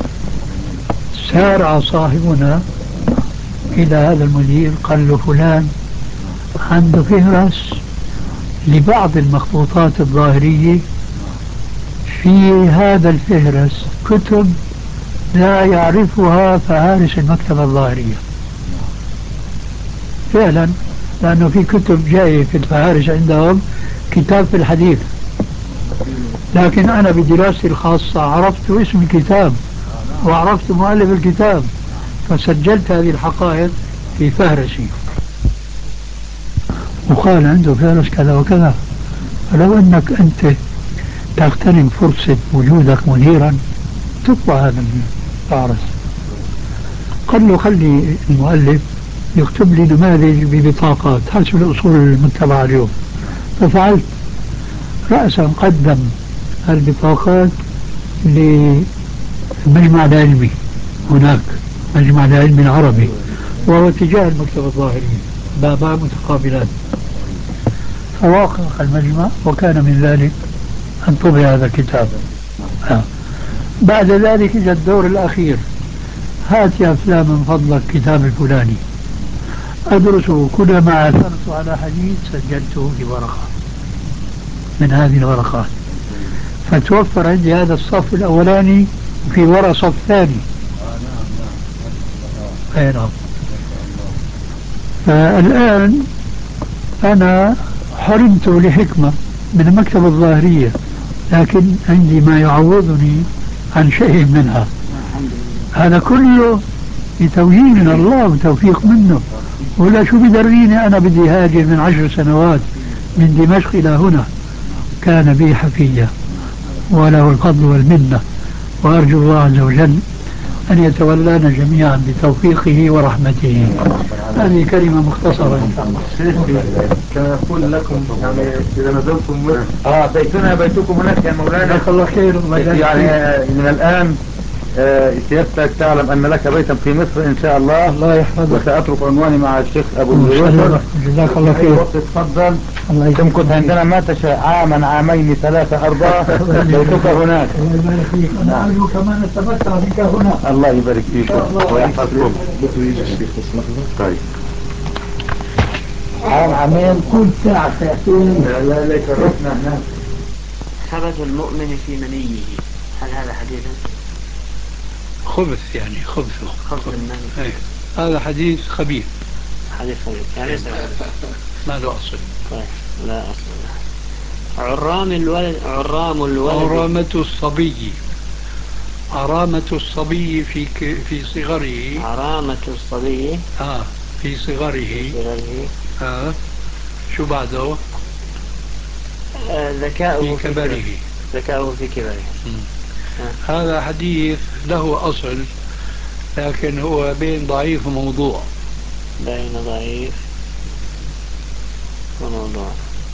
سارع صاحبنا إلى هذا المدير، قال له فلان عنده فهرس لبعض المخطوطات الظاهرية، في هذا الفهرس كتب لا يعرفها فهارس المكتبة الظاهرية. فعلا، لأنه في كتب جاية في الفهارس عندهم كتاب في الحديث، لكن أنا بدراستي الخاصة عرفت اسم الكتاب وعرفت مؤلف الكتاب، فسجلت هذه الحقائق في فهرسي. وقال عنده فهرس كذا وكذا، فلو أنك أنت تغتنم فرصة وجودك مديرا تطبع هذا الفهرس. قال له خلي المؤلف يكتب لي نماذج ببطاقات حسب الأصول المتبعة اليوم. ففعلت. رأسا قدم البطاقات للمجمع العلمي هناك، مجمع العلمي العربي، وهو تجاه المكتبة الظاهرية، بابا متقابلان. فوافق المجمع وكان من ذلك أن طبع هذا الكتاب. آه. بعد ذلك إجا الدور الأخير، هات يا فلان من فضلك كتاب الفلاني، أدرسه. كلما عثرت على حديث سجلته في ورقة من هذه الورقات، فتوفر عندي هذا الصف الأولاني في وراء صف ثاني. أي نعم. فالآن أنا حرمت لحكمة من المكتبة الظاهرية، لكن عندي ما يعوضني عن شيء منها. هذا كله بتوجيه من الله وتوفيق منه، ولا شو بدريني أنا بدي هاجر من عشر سنوات من دمشق إلى هنا. كان بي حفية وله الفضل والمنة، وأرجو الله عز وجل أن يتولانا جميعا بتوفيقه ورحمته. هذه كلمة مختصرة إن شاء الله. كما يقول لكم يعني إذا نزلتم مصر اه بيتنا بيتكم هناك يا مولانا. جزاك الله خير. يعني من الآن آه، سيادتك تعلم أن لك بيتا في مصر إن شاء الله. الله يحفظك. وسأترك عنواني مع الشيخ أبو اليوسف. جزاك الله خير. وقت تفضل تمكث عندنا ما تشاء، عاما عامين ثلاثة أربعة بيتك هناك. الله يبارك فيك. أنا أرجو كمان نتمتع بك هنا. الله يبارك فيكم ويحفظكم. بده يجي الشيخ اسمه. طيب عام عامين كل ساعة ساعتين. لا لا كرسنا هناك. خبث المؤمن في منيه، هل هذا حديث؟ خبث يعني خبثه. خبث المني. أي. هذا حديث خبيث. حديث خبيث يعني ليس ما له أصل. طيب لا أصل له. عرام الولد، عرام الولد، عرامة الصبي، عرامة الصبي في ك... في صغره. عرامة الصبي آه في صغره. في صغره. آه شو بعده؟ آه ذكاؤه في كبره. ذكاؤه في كبره. آه. هذا حديث له أصل، لكن هو بين ضعيف وموضوع. بين ضعيف وموضوع،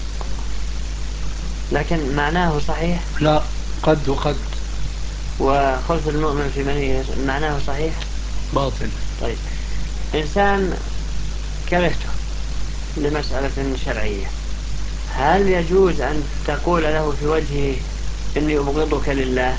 لكن معناه صحيح. لا قد وقد. وخلف المؤمن في منيه معناه صحيح باطل. طيب إنسان كرهته لمسألة شرعية، هل يجوز أن تقول له في وجهه إني أبغضك لله؟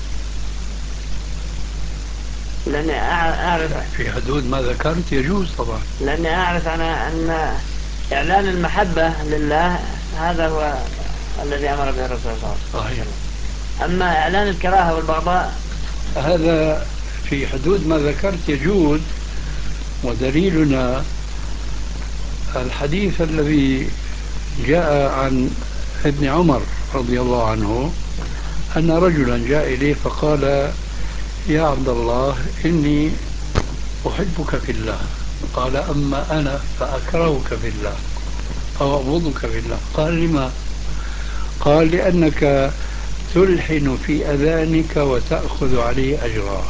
لأني أعرف في حدود ما ذكرت يجوز طبعا. لأني أعرف أنا أن إعلان المحبة لله هذا هو الذي أمر به الرسول صلى الله عليه وسلم. أما إعلان الكراهة والبغضاء هذا في حدود ما ذكرت يجوز. ودليلنا الحديث الذي جاء عن ابن عمر رضي الله عنه أن رجلا جاء إليه فقال يا عبد الله إني أحبك في الله. قال أما أنا فأكرهك في الله أو أبغضك في الله. قال لما؟ قال لأنك تلحن في أذانك وتأخذ عليه أجرا.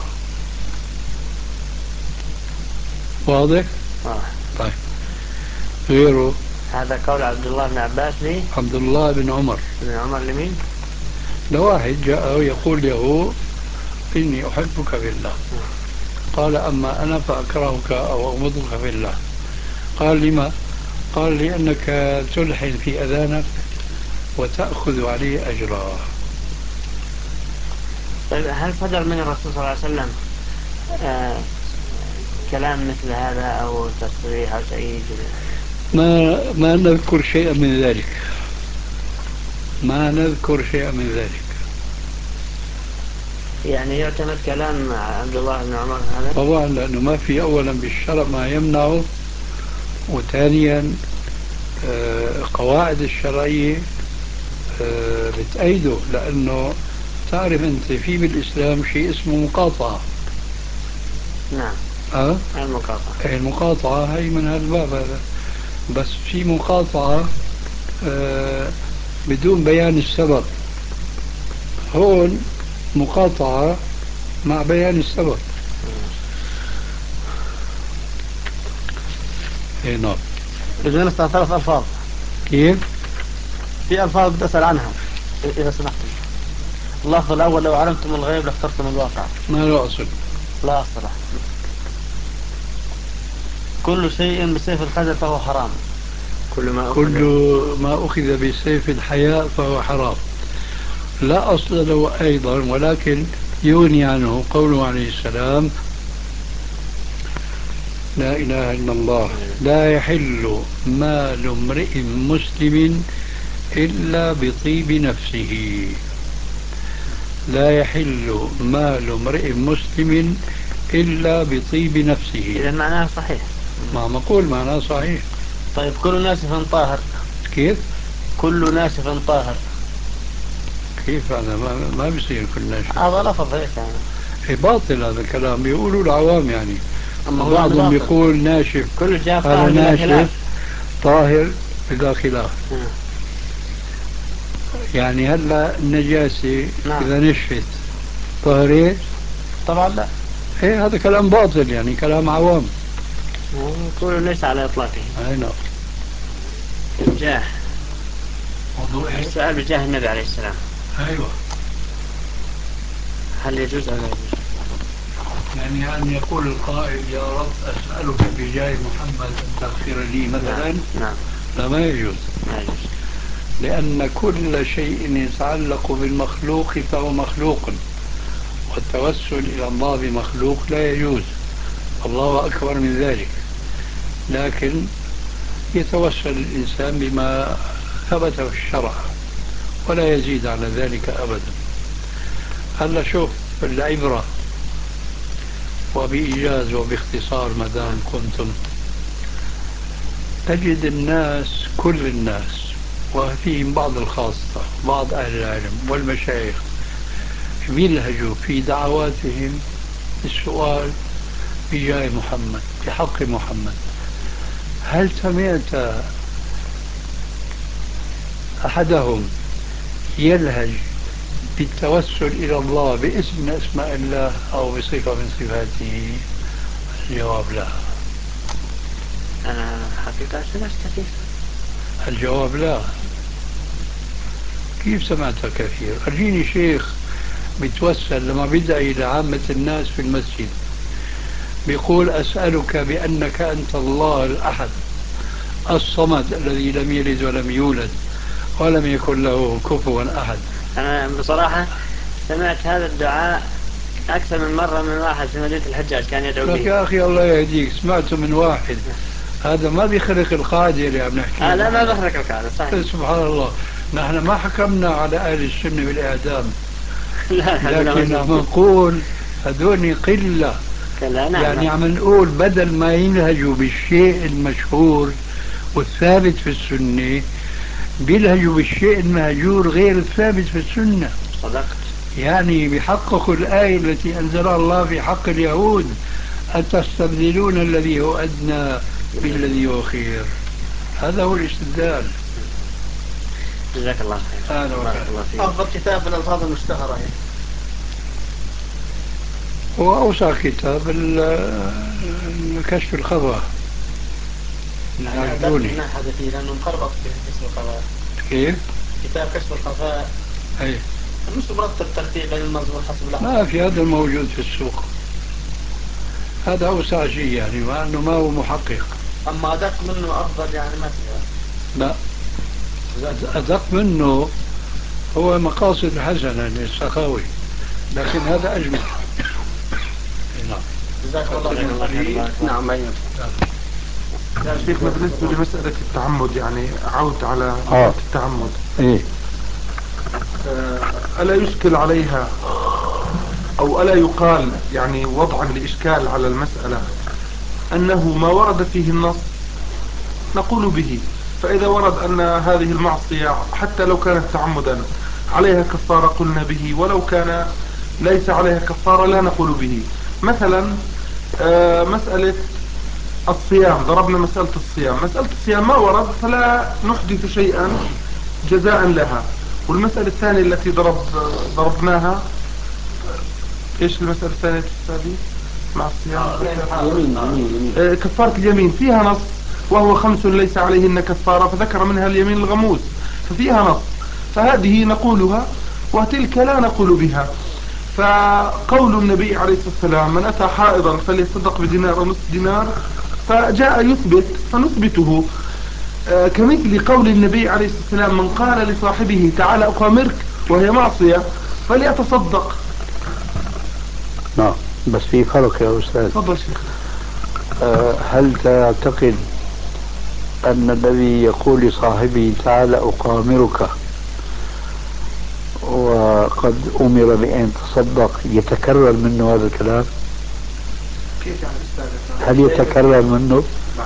واضح؟ آه. طيب غيره. هذا قول عبد الله بن عباس لي عبد الله بن عمر بن عمر لمين؟ لواحد جاء يقول له إني أحبك في الله. قال أما أنا فأكرهك أو أبغضك في الله. قال لما؟ قال لأنك تلحن في أذانك وتأخذ عليه أجرا. طيب هل صدر من الرسول صلى الله عليه وسلم آه كلام مثل هذا أو تصريح أو شيء؟ ما ما نذكر شيئا من ذلك، ما نذكر شيئا من ذلك. يعني يعتمد كلام عبد الله بن عمر هذا؟ طبعا لأنه ما في أولا بالشرع ما يمنعه، وثانيا آه قواعد الشرعية آه بتأيده. لأنه تعرف أنت في بالإسلام شيء اسمه مقاطعة. نعم. أه؟ المقاطعة. المقاطعة هي من هالباب هذا. بس في مقاطعة آه بدون بيان السبب. هون مقاطعة مع بيان السبب. اي نعم. بدون استثناء ثلاث ألفاظ. كيف؟ في ألفاظ بدي أسأل عنها إذا سمحتم. اللفظ الأول لو علمتم الغيب لاخترتم الواقع. ما له أصل. لا أصل له. كل شيء بسيف القدر فهو حرام. كل ما كل ما أخذ بسيف الحياء فهو حرام. لا أصل له أيضا، ولكن يغني عنه قوله عليه السلام: لا إله إلا الله لا يحل مال امرئ مسلم إلا بطيب نفسه. لا يحل مال امرئ مسلم إلا بطيب نفسه. إذا معناه صحيح. ما مقول معناه صحيح. طيب كل ناسف طاهر. كيف؟ كل ناسف طاهر. كيف هذا؟ ما, ما بيصير كل ناشف. هذا لفظ هيك يعني. إيه باطل هذا الكلام، بيقولوا العوام يعني. أما بعضهم يقول ناشف كل الجهات هذا طاهر بلا ناشف خلاف. طاهر بلا خلاف. يعني هلا النجاسة نعم. إذا نشفت طاهرين؟ طبعا لا. إيه هذا كلام باطل يعني، كلام عوام. كله ليس على إطلاقه. أي نعم. الجاه. موضوع إيه؟ السؤال بجاه النبي عليه السلام. أيوة. هل يجوز أو لا يجوز؟ يعني أن يقول القائل: يا رب أسألك بجاه محمد أن تغفر لي مثلا. نعم. نعم. لا، ما يجوز. ما يجوز. لأن كل شيء يتعلق بالمخلوق فهو مخلوق، والتوسل إلى الله بمخلوق لا يجوز. الله أكبر من ذلك. لكن يتوسل الإنسان بما ثبت في الشرع ولا يزيد على ذلك أبدا. هلا شوف العبرة، وبإيجاز وباختصار ما دام كنتم تجد الناس، كل الناس وفيهم بعض الخاصة، بعض أهل العلم والمشايخ، بيلهجوا في دعواتهم السؤال بجاه محمد، بحق محمد. هل سمعت أحدهم يلهج بالتوسل إلى الله باسم من أسماء الله أو بصفة من صفاته؟ الجواب لا. أنا حقيقة سمعت كثير. الجواب لا. كيف سمعت كثير؟ أرجيني شيخ بيتوسل لما بدعي لعامة الناس في المسجد بيقول: أسألك بأنك أنت الله الأحد الصمد الذي لم يلد ولم يولد ولم يكن له كفوا أحد. أنا بصراحة سمعت هذا الدعاء أكثر من مرة من واحد في مدينة الحجاج كان يدعو لك به. يا أخي الله يهديك، سمعته من واحد، هذا ما بيخرق القاعدة اللي عم نحكي. آه لا، ما بخرق القاعدة، صحيح. سبحان الله. نحن ما حكمنا على أهل السنة بالإعدام، لا، لكن عم نقول هذول قلة. نعم. يعني عم نقول بدل ما ينهجوا بالشيء المشهور والثابت في السنة بيلهجوا بالشيء المهجور غير الثابت في السنة. صدقت. يعني بيحققوا الآية التي أنزلها الله في حق اليهود: أتستبدلون الذي هو أدنى بالذي هو خير. هذا هو الاستبدال. جزاك الله خير. هذا الله فيك. أفضل كتاب في الألفاظ المشتهرة يعني. هو أوسع كتاب كشف الخفا العجلوني. من حدثي لأنه مخربط في اسم الخفاء. كيف؟ كتاب كشف الخفاء. أي. مش مرتب ترتيب بين المزمور حسب الأحوال. ما في هذا الموجود في السوق. هذا أوسع شيء يعني، مع أنه ما هو محقق. أما أدق منه أفضل يعني ما فيها. لا، أدق منه هو مقاصد حسنة للسخاوي، لكن هذا أجمل. نعم. جزاك الله خير. نعم. أيوة. يا شيخنا بالنسبة لمسألة التعمد، يعني عود على آه. التعمد، إيه؟ آه، ألا يشكل عليها أو ألا يقال يعني وضعا لإشكال على المسألة أنه ما ورد فيه النص نقول به، فإذا ورد أن هذه المعصية حتى لو كانت تعمدا عليها كفارة قلنا به، ولو كان ليس عليها كفارة لا نقول به. مثلا آه، مسألة الصيام، ضربنا مسألة الصيام، مسألة الصيام ما ورد فلا نحدث شيئا جزاء لها. والمسألة الثانية التي ضرب ضربناها، ايش المسألة الثانية الثانية مع الصيام؟ آه، كفارة اليمين فيها نص وهو خمس ليس عليهن كفارة، فذكر منها اليمين الغموس ففيها نص، فهذه نقولها وتلك لا نقول بها. فقول النبي عليه الصلاة والسلام من أتى حائضا فليتصدق بدينار أو نصف دينار، فجاء يثبت فنثبته. آه كمثل قول النبي عليه الصلاة والسلام من قال لصاحبه تعال أقامرك وهي معصية فليتصدق. نعم، بس في فرق يا أستاذ. تفضل شيخ. أه هل تعتقد أن الذي يقول لصاحبه تعال أقامرك وقد أمر بأن تصدق يتكرر منه هذا الكلام؟ كيف يعني أستاذ؟ هل يتكرر منه؟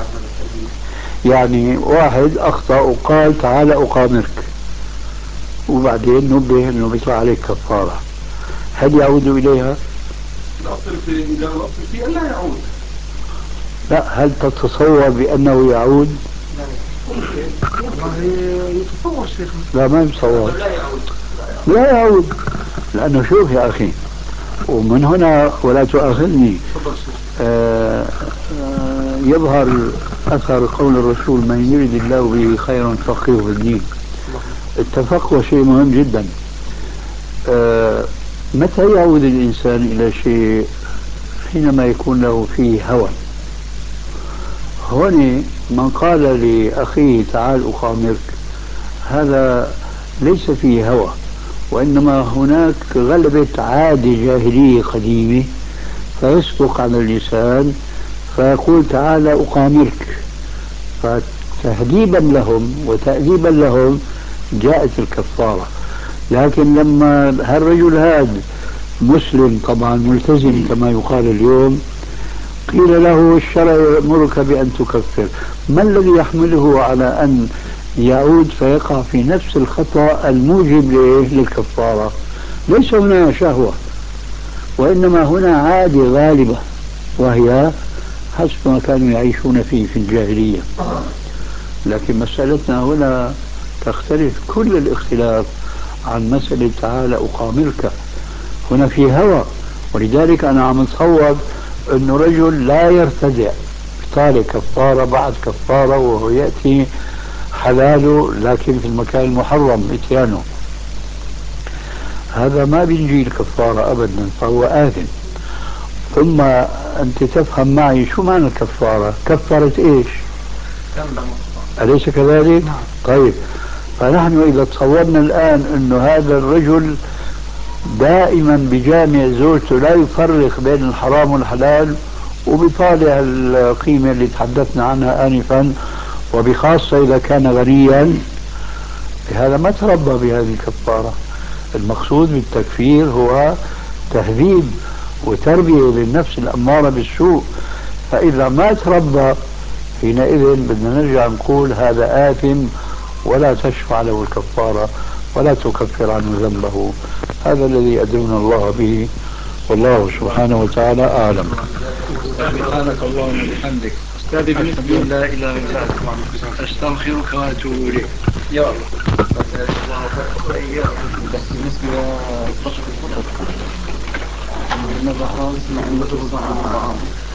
يعني واحد أخطأ وقال تعال أقامرك وبعدين نبه أنه بيطلع عليك كفارة، هل يعود إليها؟ الأصل في إذا الأصل في أن لا يعود. لا، هل تتصور بأنه يعود؟ والله يتصور شيخنا. لا، ما يتصور. لا يعود. لا يعود، لأنه شوف يا أخي، ومن هنا ولا تؤاخذني، آه آه يظهر أثر قول الرسول من يريد الله به خيرا فقهه في الدين. التفقه شيء مهم جدا. آه متى يعود الإنسان إلى شيء؟ حينما يكون له فيه هوى. هنا من قال لأخيه تعال أقامرك هذا ليس فيه هوى، وإنما هناك غلبة عادة جاهلية قديمة فيصدق على اللسان فيقول تعال أقامرك، فتهذيبا لهم وتأديبا لهم جاءت الكفارة. لكن لما هالرجل هذا مسلم طبعا ملتزم كما يقال اليوم، قيل له الشرع يأمرك بأن تكفر، ما الذي يحمله على أن يعود فيقع في نفس الخطأ الموجب للكفارة؟ ليس هنا شهوة، وإنما هنا عادة غالبة وهي حسب ما كانوا يعيشون فيه في الجاهلية. لكن مسألتنا هنا تختلف كل الاختلاف عن مسألة تعالى أقامرك. هنا في هوى، ولذلك أنا عم أتصور أنه رجل لا يرتدع طالع كفارة بعد كفارة وهو يأتي حلاله لكن في المكان المحرم اتيانه، هذا ما بينجي الكفارة أبدا، فهو آثم. ثم أنت تفهم معي شو معنى الكفارة؟ كفرت إيش؟ أليس كذلك؟ طيب، فنحن إذا تصورنا الآن أنه هذا الرجل دائما بجامع زوجته لا يفرق بين الحرام والحلال وبطالع القيمة اللي تحدثنا عنها آنفا، وبخاصة إذا كان غنيا، هذا ما تربى بهذه الكفارة. المقصود بالتكفير هو تهذيب وتربية للنفس الأمارة بالسوء، فإذا ما تربى حينئذ بدنا نرجع نقول هذا آثم ولا تشفع له الكفارة ولا تكفر عنه ذنبه. هذا الذي أدرنا الله به، والله سبحانه وتعالى أعلم. سبحانك اللهم وبحمدك أستاذي بالنسبة لا إله إلا أنت أستغفرك وأتوب إليك. يا الله. بس بالنسبة للنفقات ما عنده